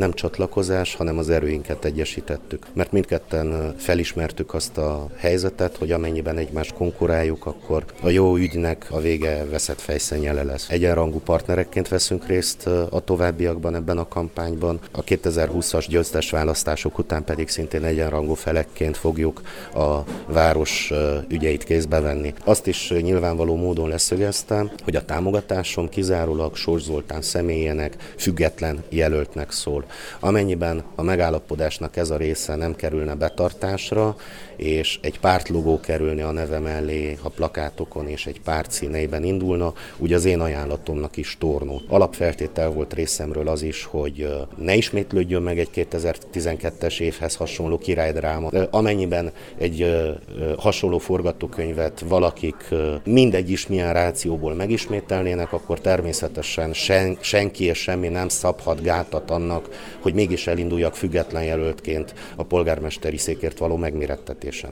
nem csatlakozás, hanem az erőinket egyesítettük. Mert mindketten felismertük azt a helyzetet, hogy amennyiben egymást konkuráljuk, akkor a jó ügynek a vége veszett fejszennyele lesz. Egyenrangú partnerekként veszünk részt a továbbiakban ebben a kampányban. A 2020-as győztes választások után pedig szintén egyenrangú felekként fogjuk a város ügyeit kézbe venni. Azt is nyilvánvaló módon leszögeztem, hogy a támogatásom kizárólag Sors Zoltán személyének, független jelöltnek szól. Amennyiben a megállapodásnak ez a része nem kerülne betartásra, és egy pártlogó kerülne a neve mellé a plakátokon, és egy párt színeiben indulna, úgy az én ajánlatomnak is tornó. Alapfeltétel volt részemről az is, hogy ne ismétlődjön meg egy 2012-es évhez hasonló királydráma. Amennyiben egy hasonló forgatókönyvet valakik mindegy is milyen rációból megismételnének, akkor természetesen senki és semmi nem szabhat gátat annak, hogy mégis elinduljak független jelöltként a polgármesteri székért való megmérettetésen.